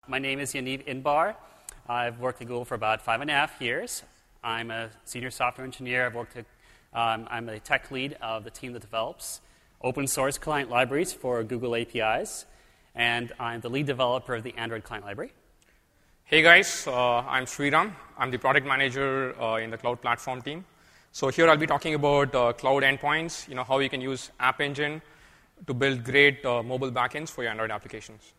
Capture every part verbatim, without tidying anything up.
My name is Yaniv Inbar. I've worked at Google for about five and a half years. I'm a senior software engineer. I've worked at, um, I'm a tech lead of the team that develops open source client libraries for Google A P Is, and I'm the lead developer of the Android client library. Hey guys, uh, I'm Sriram. I'm the product manager uh, in the cloud platform team. So here I'll be talking about uh, cloud endpoints, you know, how you can use App Engine to build great uh, mobile backends for your Android applications.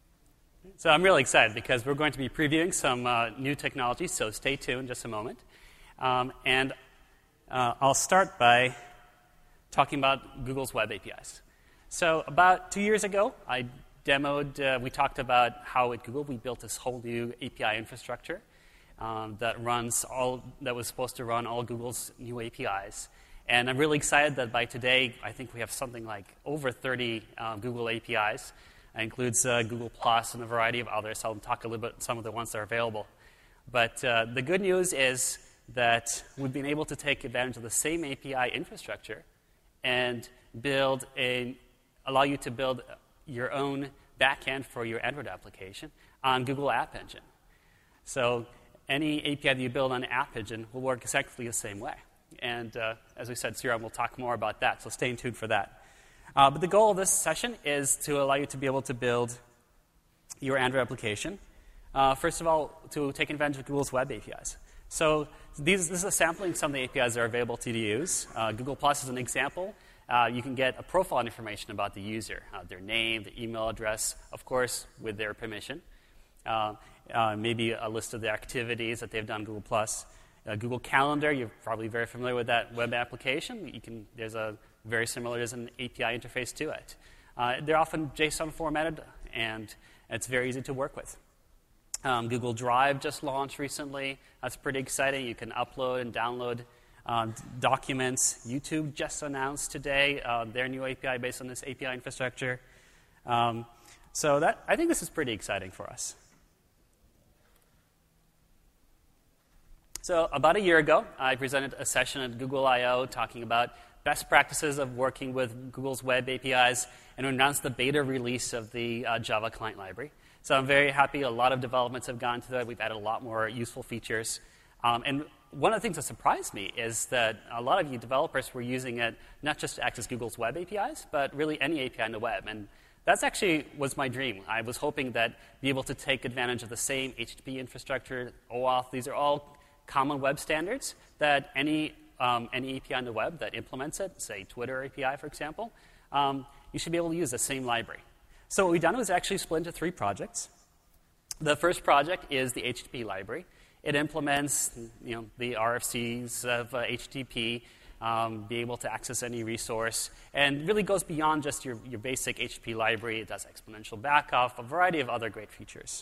So I'm really excited because we're going to be previewing some uh, new technologies, so stay tuned just a moment. Um, and uh, I'll start by talking about Google's web A P Is. So about two years ago, I demoed, uh, we talked about how at Google we built this whole new A P I infrastructure um, that runs all, that was supposed to run all Google's new A P Is. And I'm really excited that by today, I think we have something like over thirty uh, Google A P Is. It includes uh, Google Plus and a variety of others. I'll talk a little bit about some of the ones that are available. But uh, the good news is that we've been able to take advantage of the same A P I infrastructure and build a, allow you to build your own backend for your Android application on Google App Engine. So any A P I that you build on App Engine will work exactly the same way. And uh, as we said, Sriram will talk more about that, so stay tuned for that. Uh, but the goal of this session is to allow you to be able to build your Android application. Uh, first of all, to take advantage of Google's web A P Is. So these, this is a sampling of some of the A P Is that are available to you to use. Uh, Google Plus is an example. Uh, you can get a profile information about the user, uh, their name, their email address, of course, with their permission. Uh, uh, maybe a list of the activities that they've done in Google Plus. Uh, Google Calendar, you're probably very familiar with that web application. You can, there's a very similar, there's an A P I interface to it. Uh, they're often JSON formatted, and it's very easy to work with. Um, Google Drive just launched recently. That's pretty exciting. You can upload and download uh, documents. YouTube just announced today uh, their new A P I based on this A P I infrastructure. Um, so that I think this is pretty exciting for us. So about a year ago, I presented a session at Google I O talking about best practices of working with Google's web A P Is, and announced the beta release of the uh, Java client library. So I'm very happy. A lot of developments have gone to that. We've added a lot more useful features. Um, and one of the things that surprised me is that a lot of you developers were using it not just to access Google's web A P Is, but really any A P I on the web. And that's actually was my dream. I was hoping that be able to take advantage of the same H T T P infrastructure, OAuth. These are all common web standards that any Um, any A P I on the web that implements it, say Twitter A P I, for example, um, you should be able to use the same library. So what we've done was actually split into three projects. The first project is the H T T P library. It implements, you know, the R F Cs of uh, H T T P, um, be able to access any resource, and really goes beyond just your, your basic H T T P library. It does exponential backoff, a variety of other great features.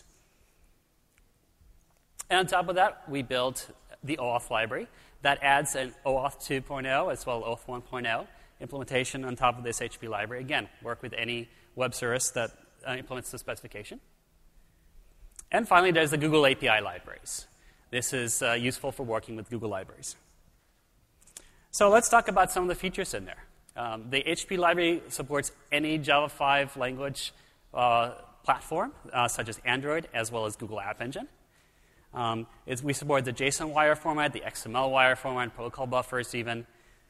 And on top of that, we built the OAuth library. That adds an OAuth two point oh as well as OAuth one point oh implementation on top of this H T T P library. Again, work with any web service that uh, implements the specification. And finally, there's the Google A P I libraries. This is uh, useful for working with Google libraries. So let's talk about some of the features in there. Um, the H T T P library supports any Java five language uh, platform, uh, such as Android, as well as Google App Engine. Um, is we support the JSON wire format, the X M L wire format, protocol buffers even.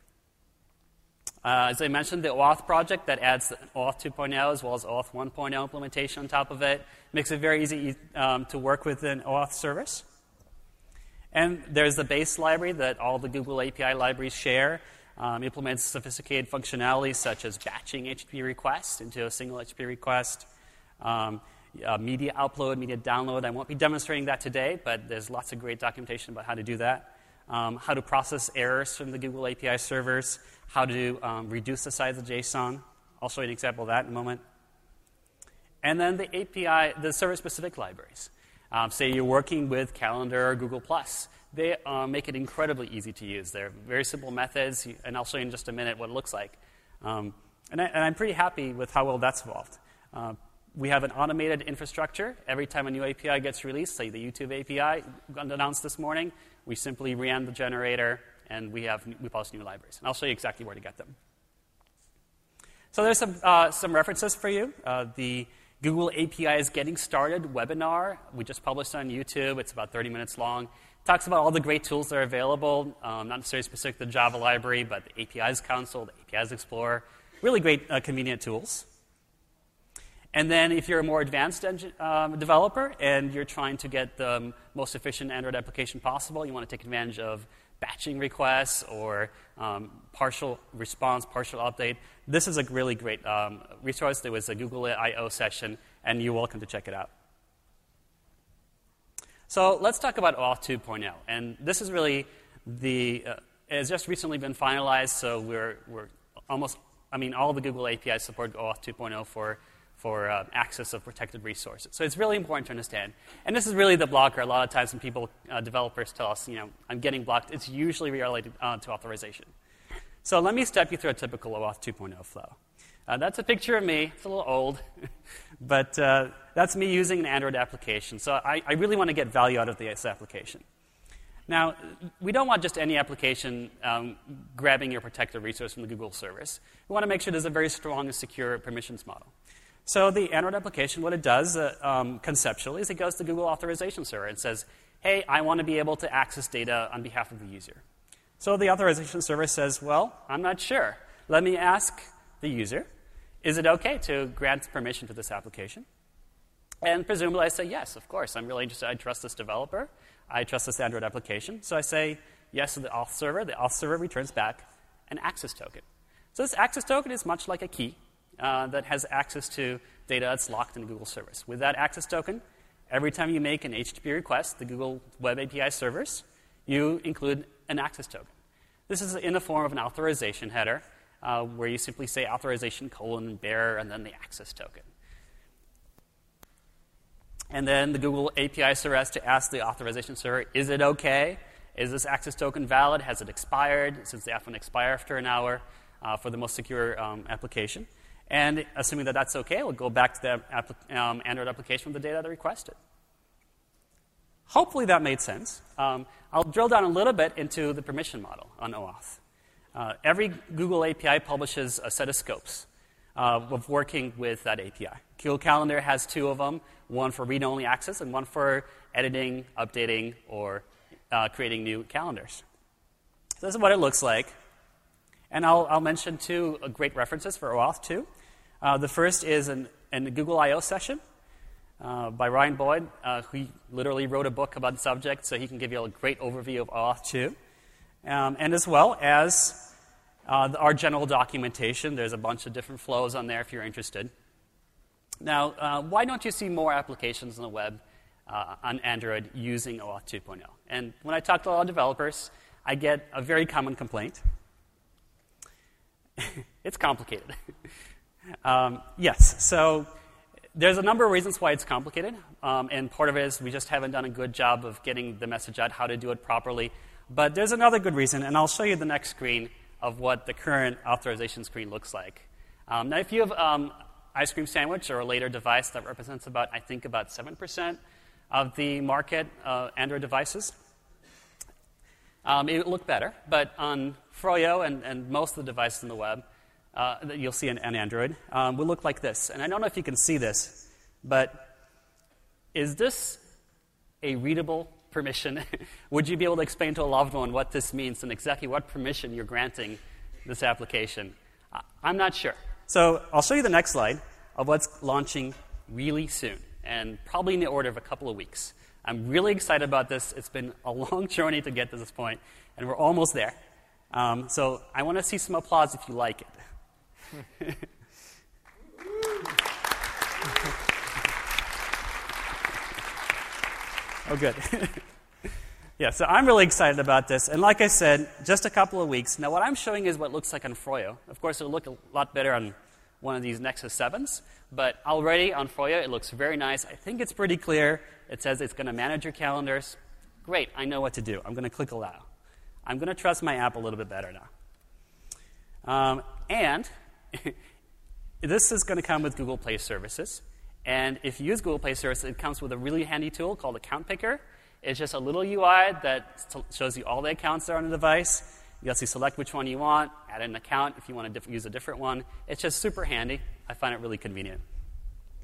Uh, as I mentioned, the OAuth project that adds OAuth two point oh as well as OAuth one point oh implementation on top of it makes it very easy um, to work with an OAuth service. And there's the base library that all the Google A P I libraries share. Um, implements sophisticated functionalities such as batching H T T P requests into a single H T T P request. Um, Uh, media upload, media download. I won't be demonstrating that today, but there's lots of great documentation about how to do that. Um, how to process errors from the Google A P I servers, how to um, reduce the size of JSON. I'll show you an example of that in a moment. And then the A P I, the service-specific libraries. Um, say you're working with Calendar or Google Plus. They uh, make it incredibly easy to use. They're very simple methods, and I'll show you in just a minute what it looks like. Um, and, I, and I'm pretty happy with how well that's evolved. Uh, We have an automated infrastructure. Every time a new A P I gets released, say the YouTube A P I announced this morning, we simply ran the generator, and we have we post new libraries. And I'll show you exactly where to get them. So there's some uh, some references for you. Uh, the Google A P I is Getting Started webinar. We just published on YouTube. It's about thirty minutes long. It talks about all the great tools that are available, um, not necessarily specific to the Java library, but the A P Is Council, the A P Is Explorer. Really great, uh, convenient tools. And then if you're a more advanced engine, um, developer and you're trying to get the most efficient Android application possible, you want to take advantage of batching requests or um, partial response, partial update, this is a really great um, resource. There was a Google I O session, and you're welcome to check it out. So let's talk about OAuth two point oh. And this is really the, uh, it has just recently been finalized, so we're, we're almost, I mean, all the Google A P Is support OAuth two point oh for for uh, access of protected resources. So it's really important to understand. And this is really the blocker. A lot of times when people, uh, developers tell us, you know, I'm getting blocked, it's usually related uh, to authorization. So let me step you through a typical OAuth two point oh flow. Uh, that's a picture of me. It's a little old. but uh, that's me using an Android application. So I, I really want to get value out of this application. Now, we don't want just any application um, grabbing your protected resource from the Google service. We want to make sure there's a very strong and secure permissions model. So the Android application, what it does uh, um, conceptually is it goes to Google Authorization Server and says, hey, I want to be able to access data on behalf of the user. So the Authorization Server says, well, I'm not sure. Let me ask the user, is it okay to grant permission to this application? And presumably I say, yes, of course. I'm really interested. I trust this developer. I trust this Android application. So I say yes to the auth server. The auth server returns back an access token. So this access token is much like a key. Uh, that has access to data that's locked in the Google service. With that access token, every time you make an H T T P request, the Google Web A P I servers, you include an access token. This is in the form of an authorization header, uh, where you simply say authorization colon bearer and then the access token. And then the Google A P I server has to ask the authorization server, is it okay? Is this access token valid? Has it expired? Since they often expire after an hour uh, for the most secure um, application. And assuming that that's okay, we'll go back to the app- um, Android application with the data that requested. Hopefully that made sense. Um, I'll drill down a little bit into the permission model on OAuth. Uh, every Google A P I publishes a set of scopes uh, of working with that A P I. Google Calendar has two of them, one for read-only access and one for editing, updating, or uh, creating new calendars. So this is what it looks like. And I'll, I'll mention two uh, great references for OAuth two. Uh, the first is an, an Google I O session uh, by Ryan Boyd, uh, who literally wrote a book about the subject, so he can give you a great overview of OAuth two. Um, and as well as uh, our general documentation. There's a bunch of different flows on there if you're interested. Now, uh, why don't you see more applications on the web uh, on Android using OAuth two point oh? And when I talk to a lot of developers, I get a very common complaint. It's complicated. um, yes, so there's a number of reasons why it's complicated, um, and part of it is we just haven't done a good job of getting the message out how to do it properly. But there's another good reason, and I'll show you the next screen of what the current authorization screen looks like. Um, now, if you have um, ice cream sandwich or a later device that represents about, I think, about seven percent of the market uh, Android devices, um, it would look better. But on Froyo and, and most of the devices in the web uh, that you'll see in, in Android um, will look like this. And I don't know if you can see this, but is this a readable permission? Would you be able to explain to a loved one what this means and exactly what permission you're granting this application? Uh, I'm not sure. So I'll show you the next slide of what's launching really soon, and probably in the order of a couple of weeks. I'm really excited about this. It's been a long journey to get to this point, and we're almost there. Um, so I want to see some applause if you like it. Oh, good. Yeah, so I'm really excited about this. And like I said, just a couple of weeks. Now, what I'm showing is what it looks like on Froyo. Of course, it'll look a lot better on one of these Nexus sevens. But already on Froyo, it looks very nice. I think it's pretty clear. It says it's going to manage your calendars. Great, I know what to do. I'm going to click Allow. I'm going to trust my app a little bit better now. Um, and this is going to come with Google Play Services. And if you use Google Play Services, it comes with a really handy tool called Account Picker. It's just a little U I that shows you all the accounts that are on the device. You actually select which one you want, add an account if you want to diff- use a different one. It's just super handy. I find it really convenient.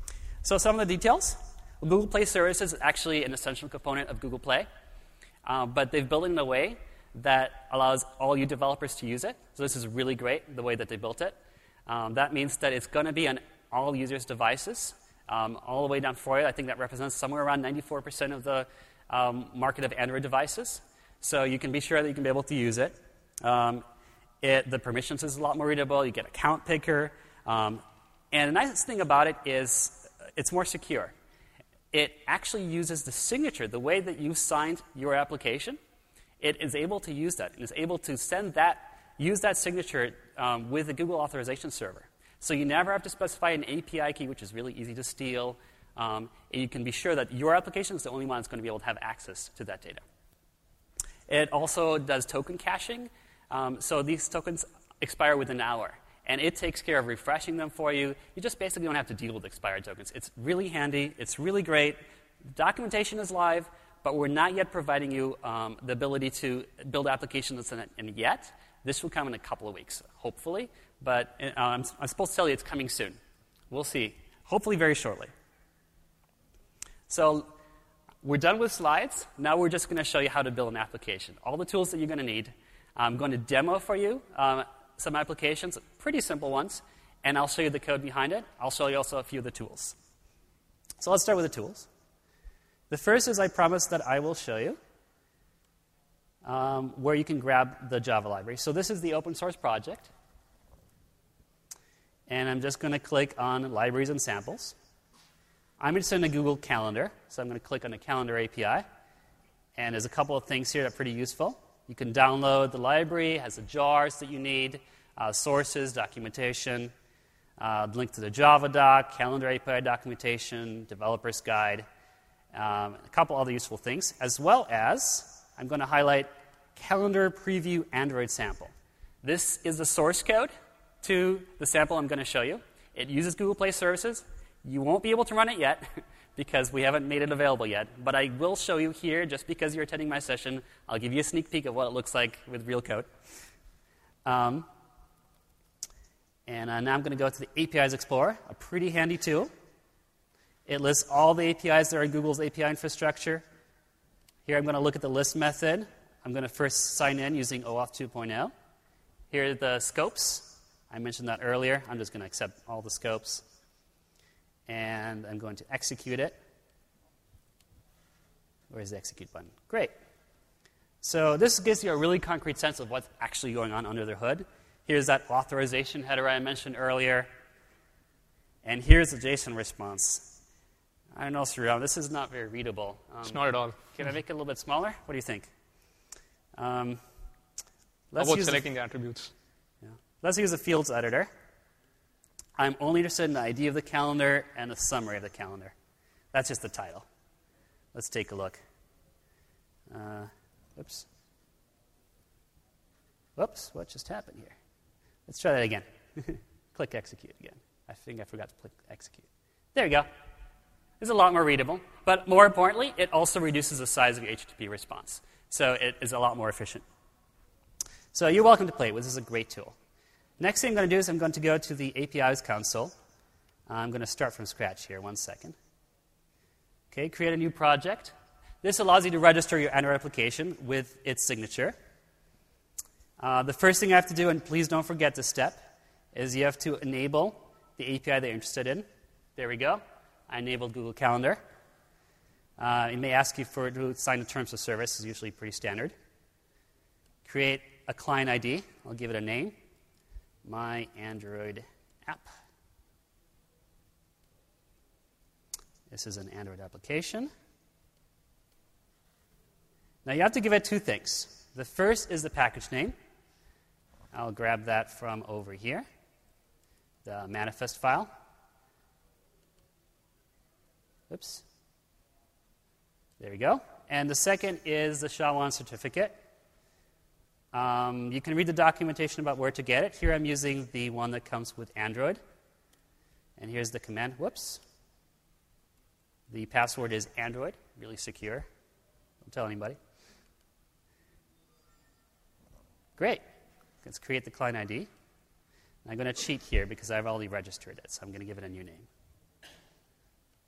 So some of the details. Well, Google Play Services is actually an essential component of Google Play, uh, but they've built it in a way that allows all you developers to use it. So this is really great, the way that they built it. Um, that means that it's going to be on all users' devices, um, all the way down for you. I think that represents somewhere around ninety-four percent of the um, market of Android devices. So you can be sure that you can be able to use it. Um, it the permissions is a lot more readable. You get account picker. Um, and the nice thing about it is it's more secure. It actually uses the signature, the way that you signed your application. It is able to use that. It is able to send that, use that signature um, with the Google authorization server. So you never have to specify an A P I key, which is really easy to steal. Um, and you can be sure that your application is the only one that's going to be able to have access to that data. It also does token caching. Um, so these tokens expire within an hour. And it takes care of refreshing them for you. You just basically don't have to deal with expired tokens. It's really handy. It's really great. The documentation is live, but we're not yet providing you um, the ability to build applications in it and yet. This will come in a couple of weeks, hopefully. But uh, I'm, I'm supposed to tell you it's coming soon. We'll see. Hopefully very shortly. So we're done with slides. Now we're just going to show you how to build an application. All the tools that you're going to need. I'm going to demo for you um, some applications, pretty simple ones, and I'll show you the code behind it. I'll show you also a few of the tools. So let's start with the tools. The first is I promised that I will show you um, where you can grab the Java library. So this is the open source project. And I'm just going to click on Libraries and Samples. I'm interested in the Google Calendar, so I'm going to click on the Calendar A P I. And there's a couple of things here that are pretty useful. You can download the library. It has the jars that you need, uh, sources, documentation, uh, link to the Java doc, Calendar A P I documentation, developer's guide, um, a couple other useful things, as well as I'm going to highlight Calendar Preview Android Sample. This is the source code to the sample I'm going to show you. It uses Google Play Services. You won't be able to run it yet because we haven't made it available yet. But I will show you here, just because you're attending my session, I'll give you a sneak peek of what it looks like with real code. Um, and uh, now I'm going to go to the A P Is Explorer, a pretty handy tool. It lists all the A P Is that are in Google's A P I infrastructure. Here I'm going to look at the list method. I'm going to first sign in using OAuth two point oh. Here are the scopes. I mentioned that earlier. I'm just going to accept all the scopes. And I'm going to execute it. Where's the execute button? Great. So this gives you a really concrete sense of what's actually going on under the hood. Here's that authorization header I mentioned earlier. And here's the JSON response. I don't know, Sriram, this is not very readable. Um, it's not at all. Can I make it a little bit smaller? What do you think? Um, let's How about selecting the, the attributes? Yeah. Let's use the fields editor. I'm only interested in the I D of the calendar and a summary of the calendar. That's just the title. Let's take a look. Uh, oops. Whoops, what just happened here? Let's try that again. Click execute again. I think I forgot to click execute. There you go. It's a lot more readable. But more importantly, it also reduces the size of your H T T P response. So it is a lot more efficient. So you're welcome to play it. This is a great tool. Next thing I'm going to do is I'm going to go to the A P Is console. I'm going to start from scratch here. One second. Okay, create a new project. This allows you to register your Android application with its signature. Uh, the first thing I have to do, and please don't forget this step, is you have to enable the A P I that you're interested in. There we go. I enabled Google Calendar. Uh, it may ask you for to sign the terms of service. It's usually pretty standard. Create a client I D. I'll give it a name. My Android app. This is an Android application. Now you have to give it two things. The first is the package name. I'll grab that from over here, the manifest file. Oops. There we go. And the second is the S H A one certificate. Um, you can read the documentation about where to get it. Here I'm using the one that comes with Android. And here's the command. Whoops. The password is Android. Really secure. Don't tell anybody. Great. Let's create the client I D. I'm going to cheat here because I've already registered it, so I'm going to give it a new name.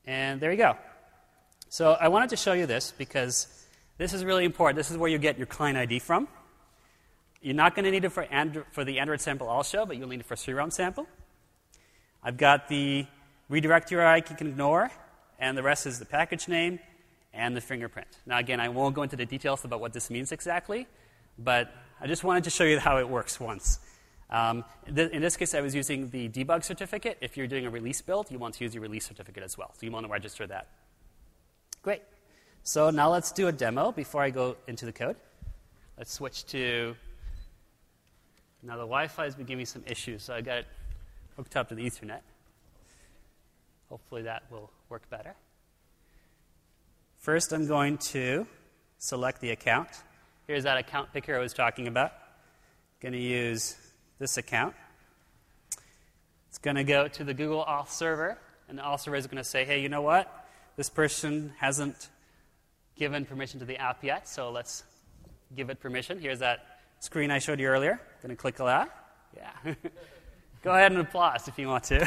And there you go. So I wanted to show you this because this is really important. This is where you get your client I D from. You're not going to need it for, Andro- for the Android sample I'll show, but you'll need it for Sriram sample. I've got the redirect U R I you can ignore, and the rest is the package name and the fingerprint. Now, again, I won't go into the details about what this means exactly, but I just wanted to show you how it works once. Um, th- in this case, I was using the debug certificate. If you're doing a release build, you want to use your release certificate as well. So you want to register that. Great. So now let's do a demo before I go into the code. Let's switch to... Now the Wi-Fi has been giving me some issues, so I got it hooked up to the Ethernet. Hopefully that will work better. First, I'm going to select the account. Here's that account picker I was talking about. Going to use this account. It's going to go to the Google Auth server, and the Auth server is going to say, hey, you know what? This person hasn't given permission to the app yet, so let's give it permission. Here's that screen I showed you earlier. Going to click allow. Yeah. Go ahead and applause if you want to.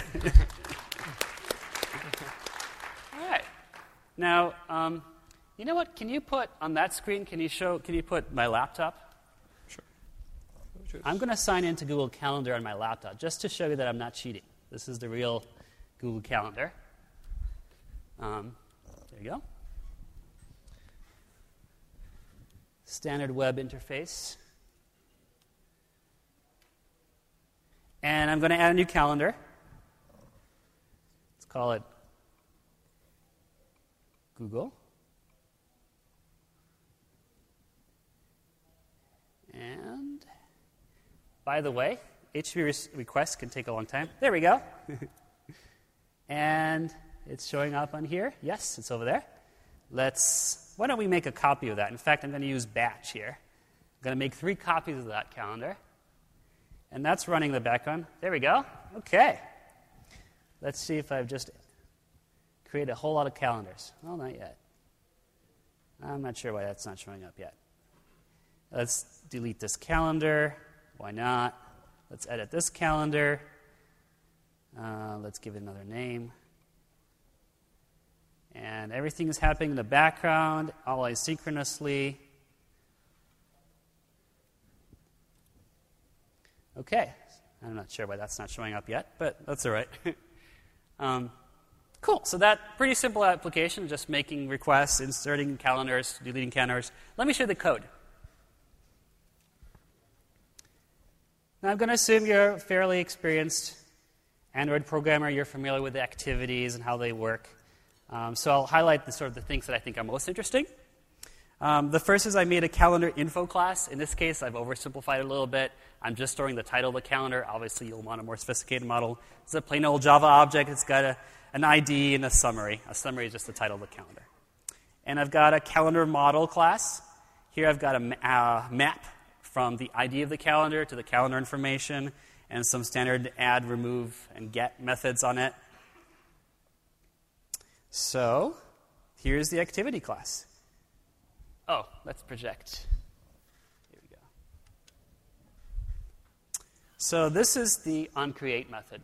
All right. Now, um, you know what? Can you put on that screen? Can you show? Can you put my laptop? Sure. I'm going to sign into Google Calendar on my laptop just to show you that I'm not cheating. This is the real Google Calendar. Um, there you go. Standard web interface. And I'm going to add a new calendar. Let's call it Google. And by the way, H T T P requests can take a long time. There we go. And it's showing up on here. Yes, it's over there. Let's, why don't we make a copy of that? In fact, I'm going to use batch here. I'm going to make three copies of that calendar. And that's running in the background. There we go. Okay. Let's see if I've just created a whole lot of calendars. Well, not yet. I'm not sure why that's not showing up yet. Let's delete this calendar. Why not? Let's edit this calendar. Uh, let's give it another name. And everything is happening in the background, all asynchronously. Okay. I'm not sure why that's not showing up yet, but that's all right. um, cool. So that pretty simple application, just making requests, inserting calendars, deleting calendars. Let me show you the code. Now I'm going to assume you're a fairly experienced Android programmer. You're familiar with the activities and how they work. Um, so I'll highlight the sort of the things that I think are most interesting. Um, the first is I made a calendar info class. In this case, I've oversimplified it a little bit. I'm just storing the title of the calendar. Obviously, you'll want a more sophisticated model. It's a plain old Java object. It's got a, an I D and a summary. A summary is just the title of the calendar. And I've got a calendar model class. Here I've got a uh, map from the I D of the calendar to the calendar information and some standard add, remove, and get methods on it. So here's the activity class. Oh, let's project. Here we go. So this is the onCreate method.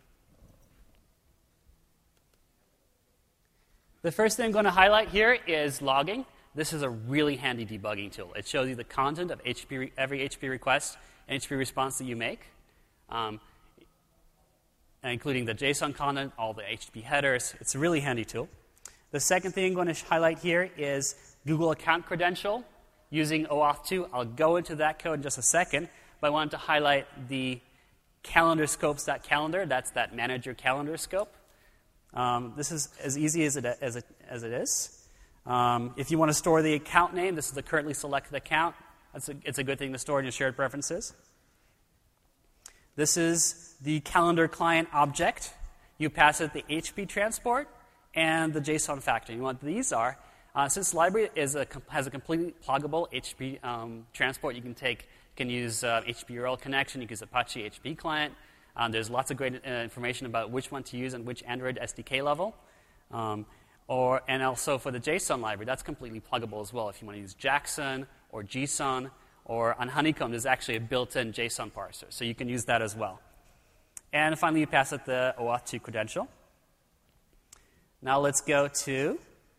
The first thing I'm going to highlight here is logging. This is a really handy debugging tool. It shows you the content of H T T P, every H T T P request and H T T P response that you make, um, including the JSON content, all the H T T P headers. It's a really handy tool. The second thing I'm going to highlight here is Google account credential using O auth two. I'll go into that code in just a second, but I wanted to highlight the calendar scopes.calendar. That's that manager calendar scope. Um, this is as easy as it, as it, as it is. Um, if you want to store the account name, this is the currently selected account. That's a, it's a good thing to store in your shared preferences. This is the calendar client object. You pass it the H P transport and the JSON factor. You know what these are. Uh, since library is a, has a completely pluggable H T T P um, transport, you can take, you can use uh, H T T P U R L connection, you can use Apache H T T P client. Um, there's lots of great uh, information about which one to use and which Android S D K level. Um, or and also for the JSON library, that's completely pluggable as well. If you want to use Jackson or JSON, or on Honeycomb, there's actually a built-in JSON parser, so you can use that as well. And finally, you pass it the O auth two credential. Now let's go to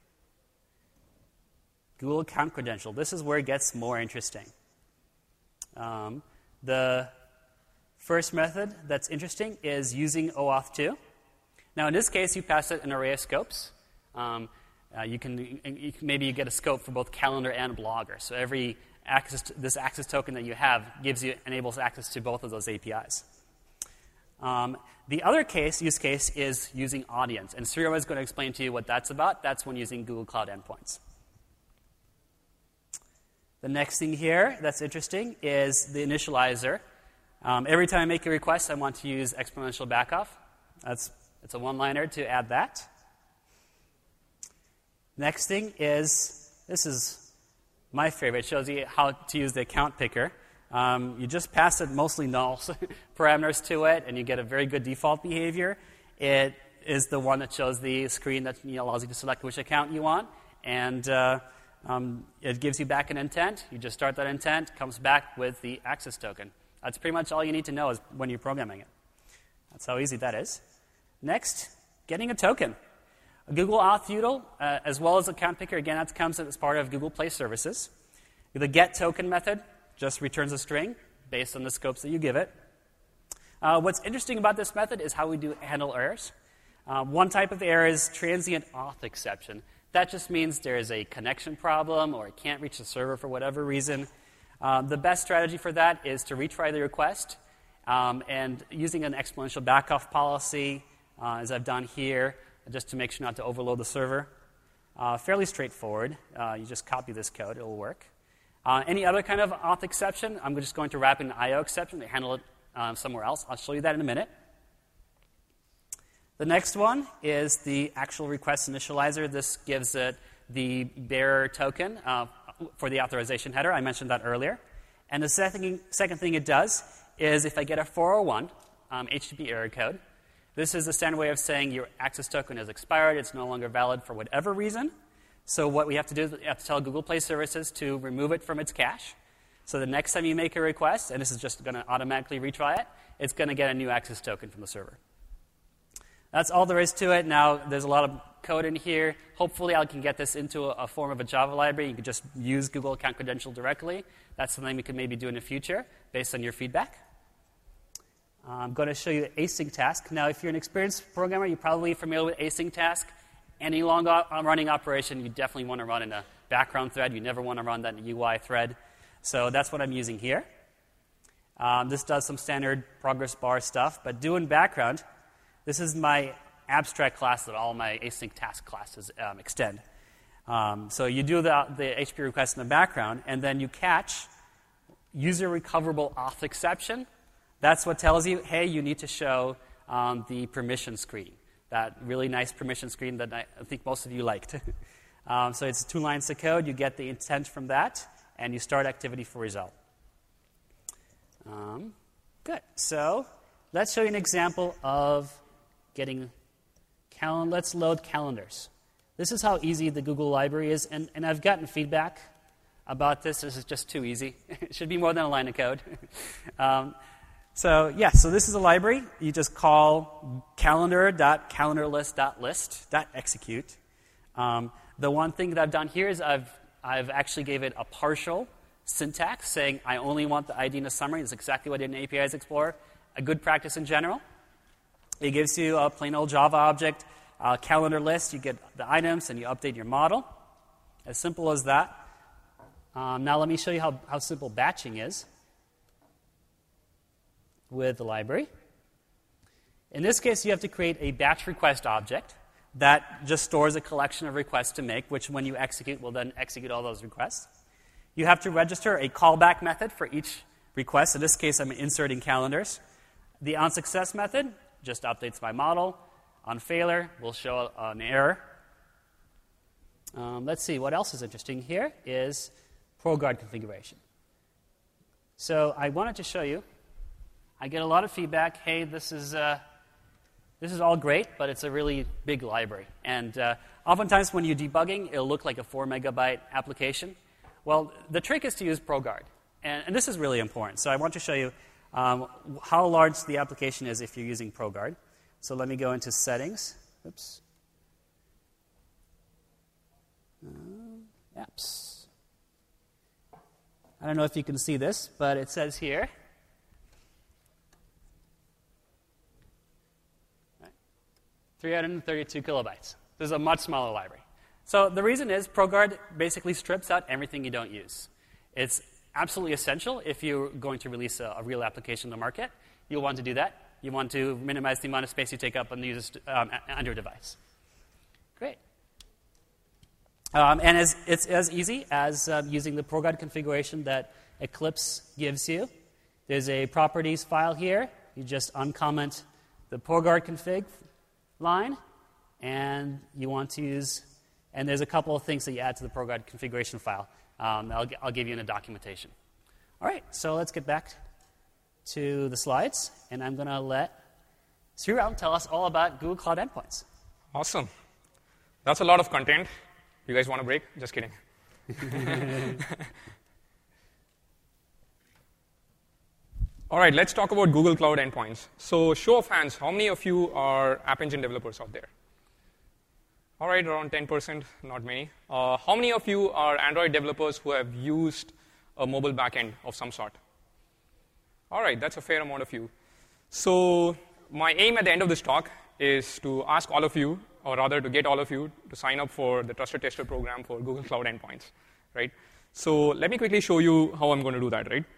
Google Account Credential. This is where it gets more interesting. Um, the first method that's interesting is using O auth two. Now, in this case, you pass it an array of scopes. Um, uh, you can, you can maybe you get a scope for both calendar and blogger. So every access to, this access token that you have gives you enables access to both of those A P Is. Um, the other case use case is using audience, and Sridhar is going to explain to you what that's about. That's when using Google Cloud Endpoints. The next thing here that's interesting is the initializer. Um, every time I make a request, I want to use exponential backoff. That's it's a one-liner to add that. Next thing is, this is my favorite. It shows you how to use the account picker. Um, you just pass it mostly null parameters to it, and you get a very good default behavior. It is the one that shows the screen that you know, allows you to select which account you want, and uh, um, it gives you back an intent. You just start that intent, comes back with the access token. That's pretty much all you need to know is when you're programming it. That's how easy that is. Next, getting a token. A Google Auth util, uh, as well as account picker, again, that comes as part of Google Play Services. The get token method just returns a string based on the scopes that you give it. Uh, what's interesting about this method is how we do handle errors. Um, one type of error is transient auth exception. That just means there is a connection problem or it can't reach the server for whatever reason. Um, the best strategy for that is to retry the request um, and using an exponential backoff policy, uh, as I've done here, just to make sure not to overload the server. Uh, fairly straightforward. Uh, you just copy this code. It will work. Uh, any other kind of auth exception, I'm just going to wrap in an I O exception to handle it uh, somewhere else. I'll show you that in a minute. The next one is the actual request initializer. This gives it the bearer token uh, for the authorization header. I mentioned that earlier. And the second, second thing it does is if I get a four oh one um, H T T P error code, this is the standard way of saying your access token has expired. It's no longer valid for whatever reason. So what we have to do is we have to tell Google Play Services to remove it from its cache. So the next time you make a request, and this is just going to automatically retry it, it's going to get a new access token from the server. That's all there is to it. Now, there's a lot of code in here. Hopefully, I can get this into a, a form of a Java library. You can just use Google Account Credential directly. That's something we could maybe do in the future based on your feedback. I'm going to show you async task. Now, if you're an experienced programmer, you're probably familiar with async task. Any long-running operation, you definitely want to run in a background thread. You never want to run that in a U I thread. So that's what I'm using here. Um, this does some standard progress bar stuff. But do in background, this is my abstract class that all my async task classes um, extend. Um, so you do the, the H T T P request in the background, and then you catch user recoverable auth exception. That's what tells you, hey, you need to show um, the permission screen, that really nice permission screen that I think most of you liked. um, so it's two lines of code. You get the intent from that, and you start activity for result. Um, good. So let's show you an example of getting calendar. Let's load calendars. This is how easy the Google library is, and, and I've gotten feedback about this. This is just too easy. It should be more than a line of code. um, So, yeah, so this is a library. You just call calendar.calendarlist.list.execute. Um, the one thing that I've done here is I've, I've actually gave it a partial syntax saying I only want the I D in a summary. That's exactly what I did in A P Is Explorer. A good practice in general. It gives you a plain old Java object, uh, calendar list. You get the items and you update your model. As simple as that. Um, now let me show you how, how simple batching is with the library. In this case, you have to create a batch request object that just stores a collection of requests to make, which when you execute will then execute all those requests. You have to register a callback method for each request. In this case, I'm inserting calendars. The onSuccess method just updates my model. On failure, will show an error. Um, let's see, what else is interesting here is ProGuard configuration. So I wanted to show you, I get a lot of feedback, hey, this is uh, this is all great, but it's a really big library. And uh, oftentimes when you're debugging, it'll look like a four megabyte application. Well, the trick is to use ProGuard. And, and this is really important. So I want to show you um, how large the application is if you're using ProGuard. So let me go into settings. Oops. oops. I don't know if you can see this, but it says here, three hundred thirty-two kilobytes. This is a much smaller library. So the reason is ProGuard basically strips out everything you don't use. It's absolutely essential if you're going to release a, a real application to the market. You'll want to do that. You want to minimize the amount of space you take up on, the user's, um, on your device. Great. Um, and as, it's as easy as um, using the ProGuard configuration that Eclipse gives you. There's a properties file here. You just uncomment the ProGuard config line, and you want to use, and there's a couple of things that you add to the ProGuard configuration file. Um, I'll, I'll give you in the documentation. All right, so let's get back to the slides, and I'm going to let Sriram tell us all about Google Cloud Endpoints. Awesome. That's a lot of content. You guys want a break? Just kidding. All right, let's talk about Google Cloud Endpoints. So show of hands, how many of you are App Engine developers out there? All right, around ten percent, not many. Uh, how many of you are Android developers who have used a mobile backend of some sort? All right, that's a fair amount of you. So my aim at the end of this talk is to ask all of you, or rather to get all of you to sign up for the Trusted Tester program for Google Cloud Endpoints, right? So let me quickly show you how I'm going to do that, right?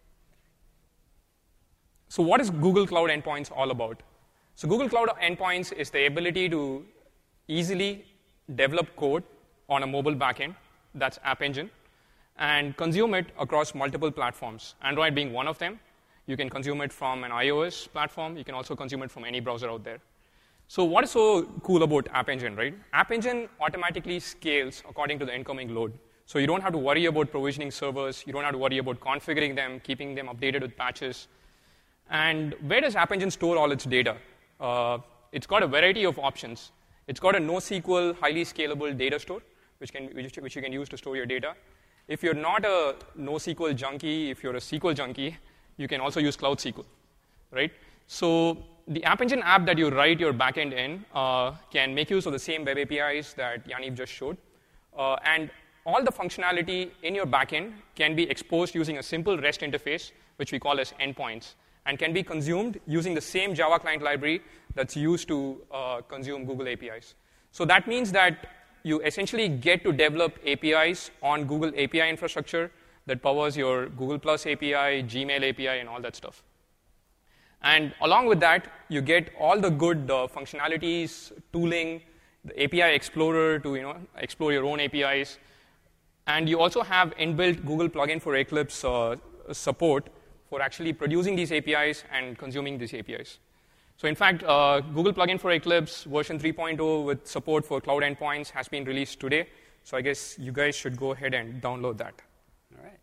So what is Google Cloud Endpoints all about? So Google Cloud Endpoints is the ability to easily develop code on a mobile backend, that's App Engine, and consume it across multiple platforms, Android being one of them. You can consume it from an iOS platform. You can also consume it from any browser out there. So what is so cool about App Engine, right? App Engine automatically scales according to the incoming load. So you don't have to worry about provisioning servers. You don't have to worry about configuring them, keeping them updated with patches. And where does App Engine store all its data? Uh, it's got a variety of options. It's got a NoSQL, highly scalable data store, which, can, which, which you can use to store your data. If you're not a NoSQL junkie, if you're a S Q L junkie, you can also use Cloud S Q L, right? So the App Engine app that you write your backend in uh, can make use of the same web A P Is that Yaniv just showed. Uh, and all the functionality in your backend can be exposed using a simple REST interface, which we call as endpoints, and can be consumed using the same Java client library that's used to uh, consume Google A P Is. So that means that you essentially get to develop A P Is on Google A P I infrastructure that powers your Google Plus A P I, Gmail A P I, and all that stuff. And along with that, you get all the good uh, functionalities, tooling, the A P I Explorer to you know explore your own A P Is. And you also have inbuilt Google plugin for Eclipse uh, support for actually producing these A P Is and consuming these A P Is. So in fact, uh, Google plugin for Eclipse version three point oh with support for cloud endpoints has been released today. So I guess you guys should go ahead and download that. All right.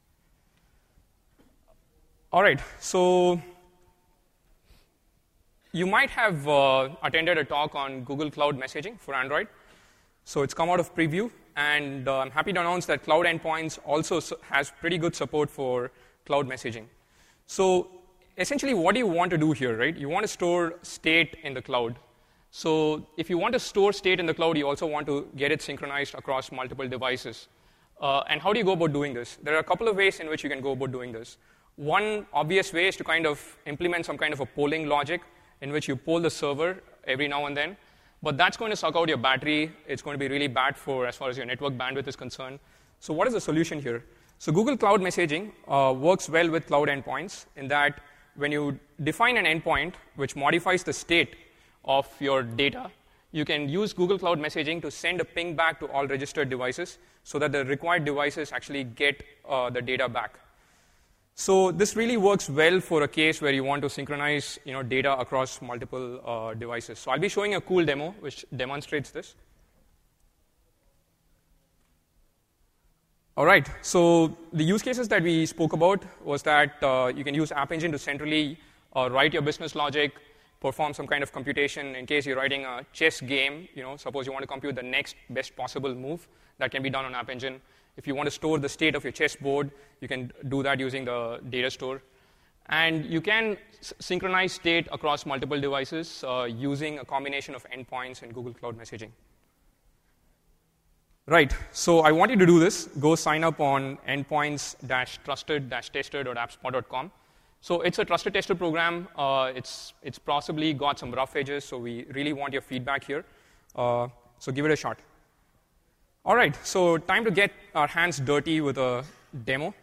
All right. So you might have uh, attended a talk on Google Cloud Messaging for Android. So it's come out of preview. And uh, I'm happy to announce that Cloud Endpoints also has pretty good support for cloud messaging. So essentially, what do you want to do here, right? You want to store state in the cloud. So if you want to store state in the cloud, you also want to get it synchronized across multiple devices. Uh, and how do you go about doing this? There are a couple of ways in which you can go about doing this. One obvious way is to kind of implement some kind of a polling logic in which you poll the server every now and then. But that's going to suck out your battery. It's going to be really bad for as far as your network bandwidth is concerned. So what is the solution here? So Google Cloud Messaging uh, works well with cloud endpoints in that when you define an endpoint which modifies the state of your data, you can use Google Cloud Messaging to send a ping back to all registered devices so that the required devices actually get uh, the data back. So this really works well for a case where you want to synchronize you know, data across multiple uh, devices. So I'll be showing a cool demo which demonstrates this. All right, so the use cases that we spoke about was that uh, you can use App Engine to centrally uh, write your business logic, perform some kind of computation in case you're writing a chess game. You know, suppose you want to compute the next best possible move, that can be done on App Engine. If you want to store the state of your chessboard, you can do that using the data store. And you can s- synchronize state across multiple devices uh, using a combination of endpoints and Google Cloud Messaging. Right, so I want you to do this. Go sign up on endpoints dash trusted dash tester dot appspot dot com. So it's a trusted tester program. Uh, it's, it's possibly got some rough edges, so we really want your feedback here. Uh, so give it a shot. All right, so time to get our hands dirty with a demo.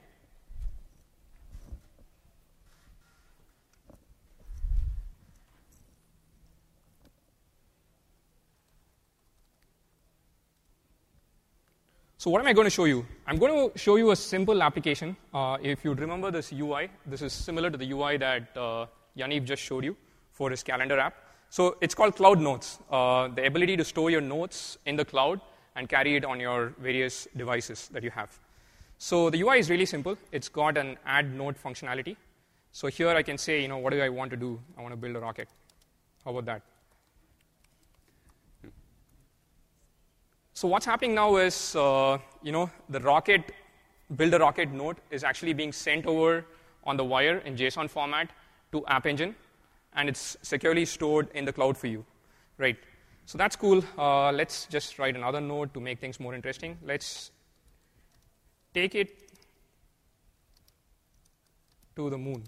So what am I going to show you? I'm going to show you a simple application. Uh, if you remember this U I, this is similar to the U I that uh, Yaniv just showed you for his calendar app. So it's called Cloud Notes, uh, the ability to store your notes in the cloud and carry it on your various devices that you have. So the U I is really simple. It's got an add note functionality. So here I can say, you know, what do I want to do? I want to build a rocket. How about that? So what's happening now is, uh, you know, the rocket, build a rocket note is actually being sent over on the wire in JSON format to App Engine, and it's securely stored in the cloud for you, right? So that's cool. Uh, let's just write another node to make things more interesting. Let's take it to the moon.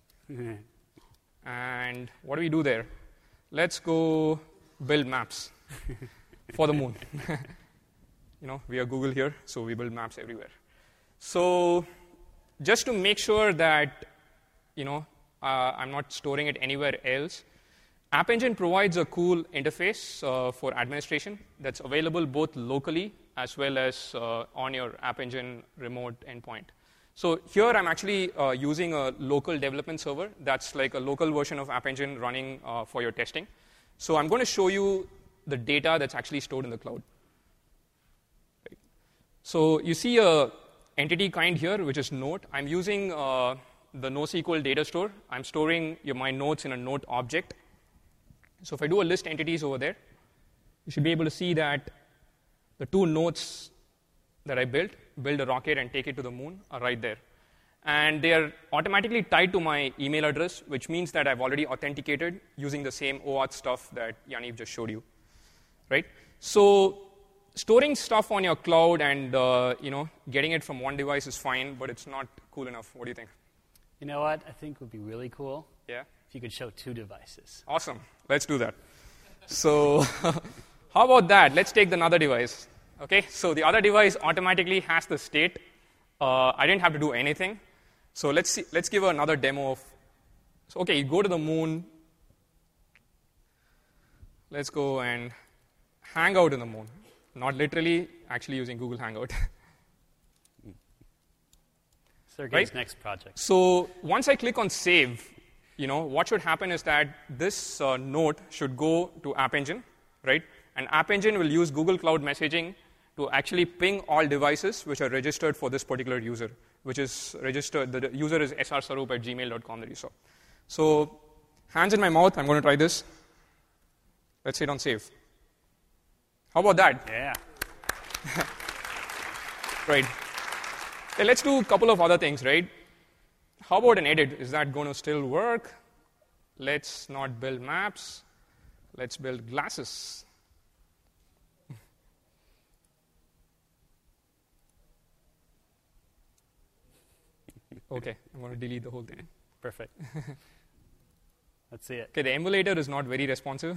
And what do we do there? Let's go build maps for the moon. You know, we are Google here, so we build maps everywhere. So just to make sure that, you know, uh, I'm not storing it anywhere else, App Engine provides a cool interface uh, for administration that's available both locally as well as uh, on your App Engine remote endpoint. So here I'm actually uh, using a local development server that's like a local version of App Engine running uh, for your testing. So I'm going to show you the data that's actually stored in the cloud. Right. So you see a entity kind here, which is note. I'm using uh, the NoSQL data store. I'm storing your, my notes in a note object. So if I do a list entities over there, you should be able to see that the two notes that I built, build a rocket and take it to the moon, are right there. And they are automatically tied to my email address, which means that I've already authenticated using the same OAuth stuff that Yaniv just showed you. Right? So storing stuff on your cloud and uh, you know, getting it from one device is fine, but it's not cool enough. What do you think? You know what I think would be really cool? Yeah? If you could show two devices. Awesome. Let's do that. So how about that? Let's take another device. Okay, so the other device automatically has the state. Uh, I didn't have to do anything. So let's see, let's give another demo of. So okay, you go to the moon. Let's go and hang out in the moon. Not literally, actually using Google Hangout. Sergey's right? next project. So once I click on save, you know, what should happen is that this uh, note should go to App Engine, right? And App Engine will use Google Cloud Messaging to actually ping all devices which are registered for this particular user, which is registered, the user is s r saroop at gmail dot com that you saw. So hands in my mouth, I'm going to try this. Let's hit on save. How about that? Yeah. Right. Okay, let's do a couple of other things, right? How about an edit? Is that going to still work? Let's not build maps. Let's build glasses. Okay, I'm going to delete the whole thing. Perfect. Let's see it. Okay, the emulator is not very responsive.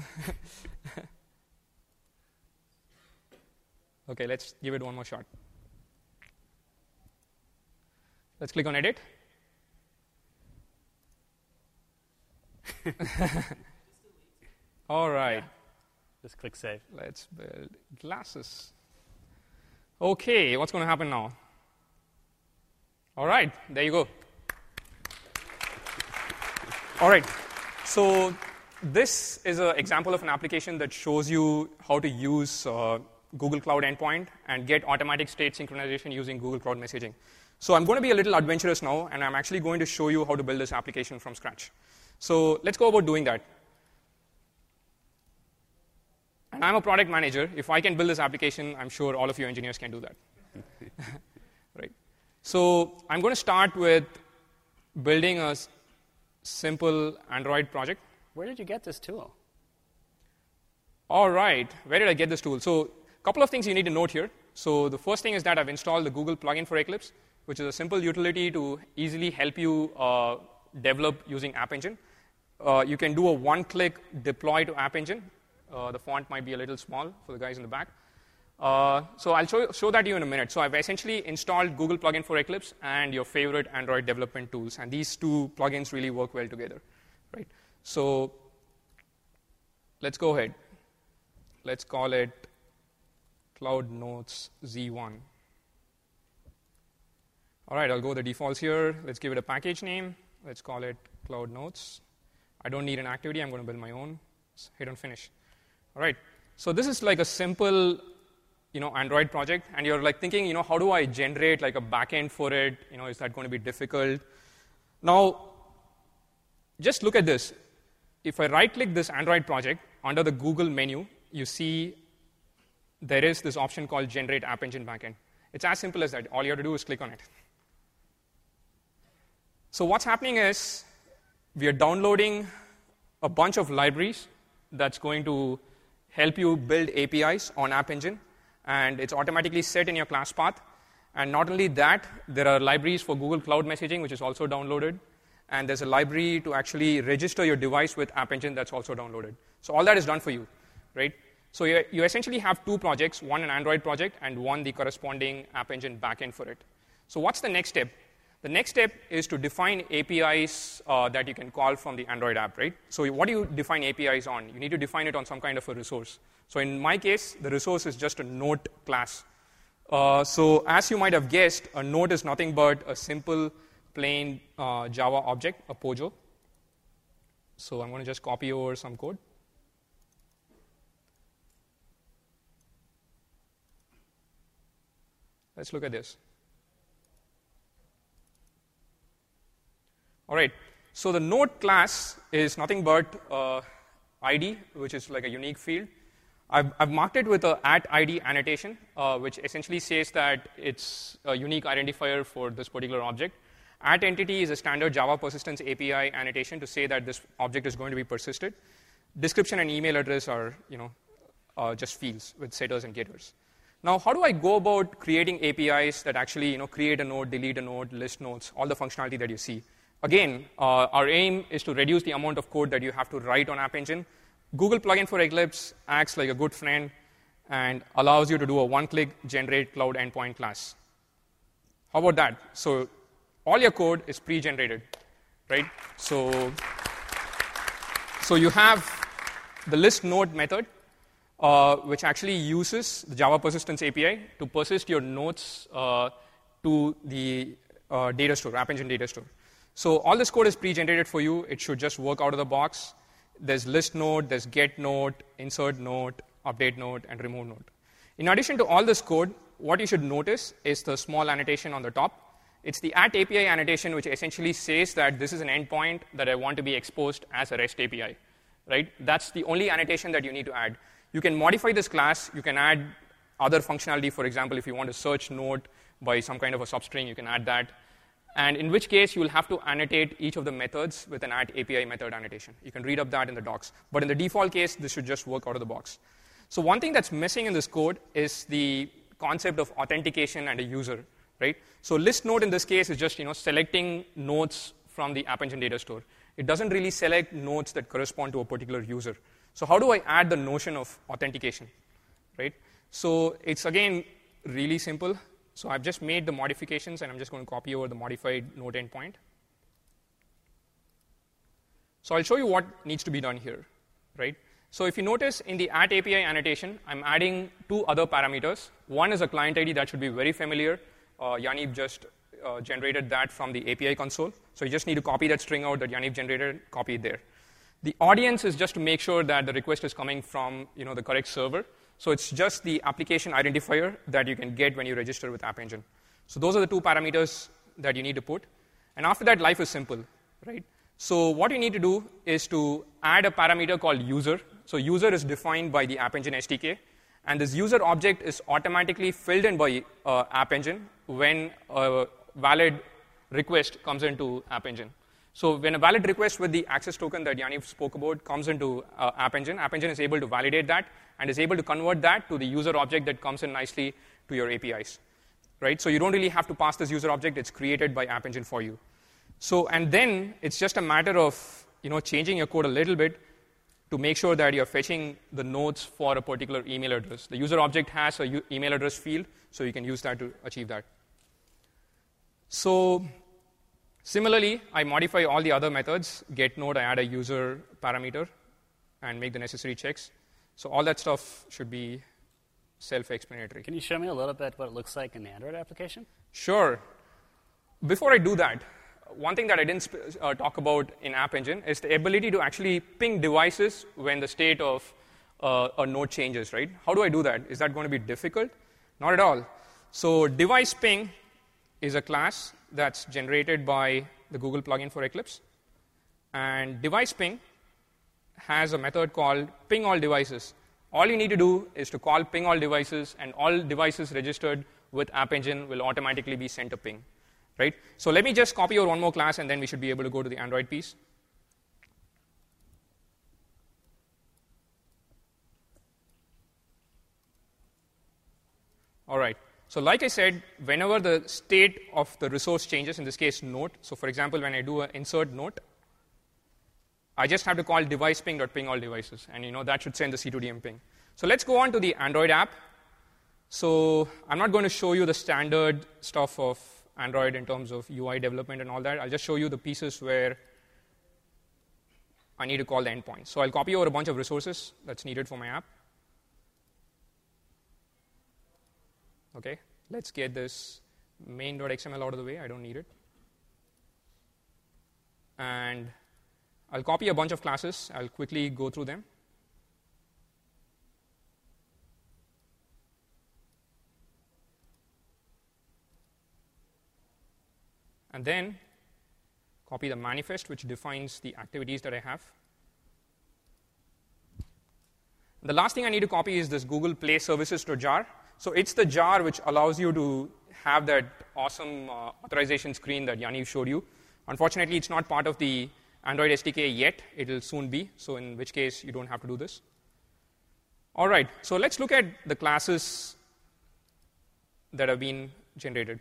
Okay, let's give it one more shot. Let's click on edit. All right. Yeah. Just click save. Let's build glasses. Okay, what's going to happen now? All right, there you go. All right, so this is an example of an application that shows you how to use uh, Google Cloud Endpoint and get automatic state synchronization using Google Cloud Messaging. So I'm going to be a little adventurous now, and I'm actually going to show you how to build this application from scratch. So let's go about doing that. And I'm a product manager. If I can build this application, I'm sure all of you engineers can do that. Right. So I'm going to start with building a s- simple Android project. Where did you get this tool? All right. Where did I get this tool? So a couple of things you need to note here. So the first thing is that I've installed the Google plugin for Eclipse, which is a simple utility to easily help you uh, develop using App Engine. Uh, you can do a one-click deploy to App Engine. Uh, the font might be a little small for the guys in the back. Uh, so I'll show, show that to you in a minute. So I've essentially installed Google plugin for Eclipse and your favorite Android development tools. And these two plugins really work well together, right? So let's go ahead. Let's call it Cloud Notes Z one. All right, I'll go with the defaults here. Let's give it a package name. Let's call it Cloud Notes. I don't need an activity. I'm going to build my own. Let's hit on finish. All right. So this is like a simple, you know, Android project, and you're like thinking, you know, how do I generate like a backend for it? You know, is that going to be difficult? Now, just look at this. If I right-click this Android project under the Google menu, you see there is this option called Generate App Engine Backend. It's as simple as that. All you have to do is click on it. So what's happening is we are downloading a bunch of libraries that's going to help you build A P Is on App Engine, and it's automatically set in your class path. And not only that, there are libraries for Google Cloud Messaging, which is also downloaded, and there's a library to actually register your device with App Engine that's also downloaded. So all that is done for you, right? So you, you essentially have two projects, one an Android project and one the corresponding App Engine backend for it. So what's the next step? The next step is to define A P Is uh, that you can call from the Android app, right? So what do you define A P Is on? You need to define it on some kind of a resource. So in my case, the resource is just a note class. Uh, so as you might have guessed, a note is nothing but a simple, plain uh, Java object, a Pojo. So I'm going to just copy over some code. Let's look at this. All right, so the node class is nothing but uh, I D, which is like a unique field. I've, I've marked it with a at I D annotation, uh, which essentially says that it's a unique identifier for this particular object. At entity is a standard Java persistence A P I annotation to say that this object is going to be persisted. Description and email address are, you know, uh, just fields with setters and getters. Now, how do I go about creating A P Is that actually, you know, create a node, delete a node, list nodes, all the functionality that you see? Again, uh, our aim is to reduce the amount of code that you have to write on App Engine. Google plugin for Eclipse acts like a good friend and allows you to do a one-click generate cloud endpoint class. How about that? So all your code is pre-generated, right? So, so you have the list node method, uh, which actually uses the Java persistence A P I to persist your nodes uh, to the uh, data store, App Engine data store. So all this code is pre-generated for you. It should just work out of the box. There's list node, there's get node, insert node, update node, and remove node. In addition to all this code, what you should notice is the small annotation on the top. It's the at A P I annotation, which essentially says that this is an endpoint that I want to be exposed as a REST A P I, right? That's the only annotation that you need to add. You can modify this class. You can add other functionality. For example, if you want to search node by some kind of a substring, you can add that. And in which case, you will have to annotate each of the methods with an at A P I method annotation. You can read up that in the docs. But in the default case, this should just work out of the box. So one thing that's missing in this code is the concept of authentication and a user, right? So list node in this case is just, you know, selecting nodes from the App Engine data store. It doesn't really select nodes that correspond to a particular user. So how do I add the notion of authentication, right? So it's, again, really simple. So I've just made the modifications, and I'm just going to copy over the modified node endpoint. So I'll show you what needs to be done here, right? So if you notice in the at A P I annotation, I'm adding two other parameters. One is a client I D that should be very familiar. Uh, Yaniv just uh, generated that from the A P I console. So you just need to copy that string out that Yaniv generated, copy it there. The audience is just to make sure that the request is coming from, you know, the correct server. So it's just the application identifier that you can get when you register with App Engine. So those are the two parameters that you need to put. And after that, life is simple, right? So what you need to do is to add a parameter called user. So user is defined by the App Engine S D K. And this user object is automatically filled in by uh, App Engine when a valid request comes into App Engine. So when a valid request with the access token that Yaniv spoke about comes into uh, App Engine, App Engine is able to validate that and is able to convert that to the user object that comes in nicely to your A P Is, right? So you don't really have to pass this user object. It's created by App Engine for you. So, and then it's just a matter of, you know, changing your code a little bit to make sure that you're fetching the nodes for a particular email address. The user object has a u- email address field, so you can use that to achieve that. So similarly, I modify all the other methods. Get node, I add a user parameter and make the necessary checks. So all that stuff should be self-explanatory. Can you show me a little bit what it looks like in the Android application? Sure. Before I do that, one thing that I didn't sp- uh, talk about in App Engine is the ability to actually ping devices when the state of uh, a node changes, right? How do I do that? Is that going to be difficult? Not at all. So device ping is a class that's generated by the Google plugin for Eclipse. And device ping has a method called ping all devices. All you need to do is to call ping all devices, and all devices registered with App Engine will automatically be sent a ping. Right? So let me just copy over one more class, and then we should be able to go to the Android piece. All right. So like I said, whenever the state of the resource changes, in this case, note. So for example, when I do an insert note, I just have to call device ping.ping all devices, and you know that should send the C two D M ping. So let's go on to the Android app. So I'm not going to show you the standard stuff of Android in terms of U I development and all that. I'll just show you the pieces where I need to call the endpoint. So I'll copy over a bunch of resources that's needed for my app. Okay, let's get this main.xml out of the way. I don't need it. And I'll copy a bunch of classes. I'll quickly go through them. And then copy the manifest, which defines the activities that I have. The last thing I need to copy is this Google Play Services to jar. So it's the jar which allows you to have that awesome uh, authorization screen that Yaniv showed you. Unfortunately, it's not part of the Android S D K yet. It will soon be, so in which case you don't have to do this. All right, so let's look at the classes that have been generated.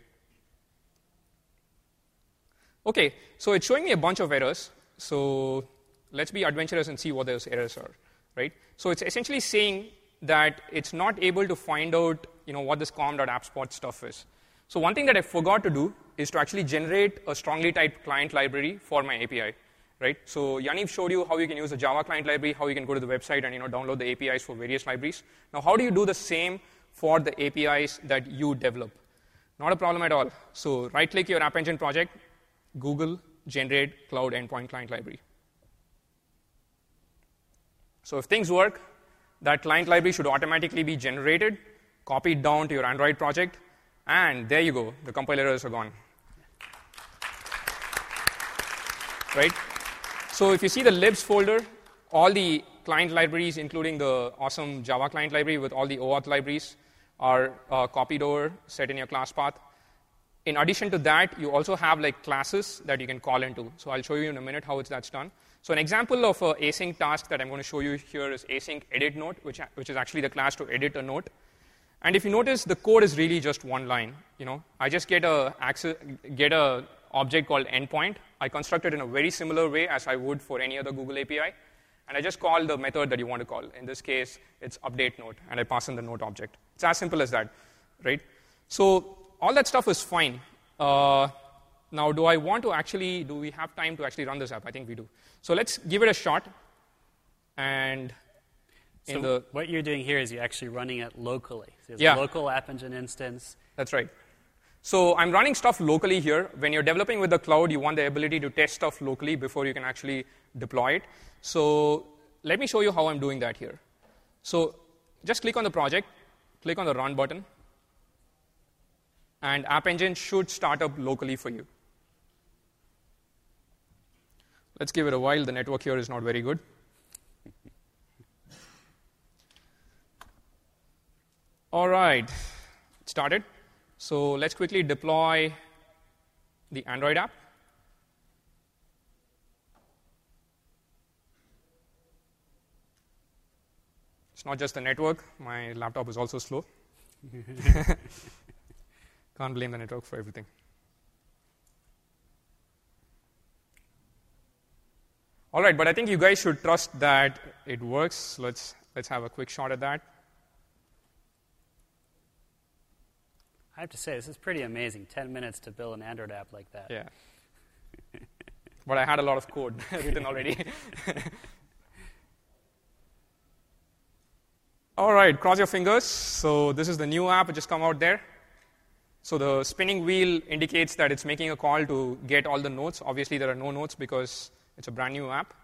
Okay, so it's showing me a bunch of errors. So let's be adventurous and see what those errors are, right? So it's essentially saying that it's not able to find out, you know, what this com.appspot stuff is. So one thing that I forgot to do is to actually generate a strongly typed client library for my A P I, right? So Yaniv showed you how you can use a Java client library, how you can go to the website and, you know, download the A P Is for various libraries. Now, how do you do the same for the A P Is that you develop? Not a problem at all. So right-click your App Engine project, Google generate cloud endpoint client library. So if things work, that client library should automatically be generated, copied down to your Android project, and there you go, the compiler errors are gone. Right? So if you see the libs folder, all the client libraries, including the awesome Java client library with all the OAuth libraries, are uh, copied over, set in your class path. In addition to that, you also have like classes that you can call into. So I'll show you in a minute how it's that's done. So an example of an async task that I'm going to show you here is async edit note, which, which is actually the class to edit a note. And if you notice, the code is really just one line. You know, I just get a access, get a object called endpoint. I construct it in a very similar way as I would for any other Google A P I. And I just call the method that you want to call. In this case, it's update note, and I pass in the note object. It's as simple as that, right? So all that stuff is fine. Uh, now, do I want to actually, do we have time to actually run this app? I think we do. So let's give it a shot. And in so the what you're doing here is you're actually running it locally. So there's yeah. a local App Engine instance. That's right. So I'm running stuff locally here. When you're developing with the cloud, you want the ability to test stuff locally before you can actually deploy it. So let me show you how I'm doing that here. So just click on the project, click on the Run button, and App Engine should start up locally for you. Let's give it a while. The network here is not very good. All right, it started. So let's quickly deploy the Android app. It's not just the network. My laptop is also slow. Can't blame the network for everything. All right, but I think you guys should trust that it works. Let's let's have a quick shot at that. I have to say, this is pretty amazing. Ten minutes to build an Android app like that. Yeah. But I had a lot of code written already. All right, cross your fingers. So this is the new app that just come out there. So the spinning wheel indicates that it's making a call to get all the notes. Obviously, there are no notes because it's a brand new app.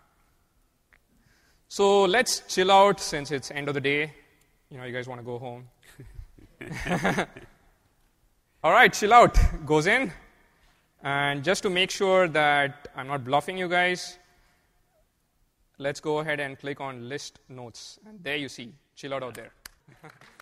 So let's chill out since it's end of the day. You know, you guys want to go home. All right, chill out. Goes in. And just to make sure that I'm not bluffing you guys, let's go ahead and click on List Notes. And there you see, chill out out there.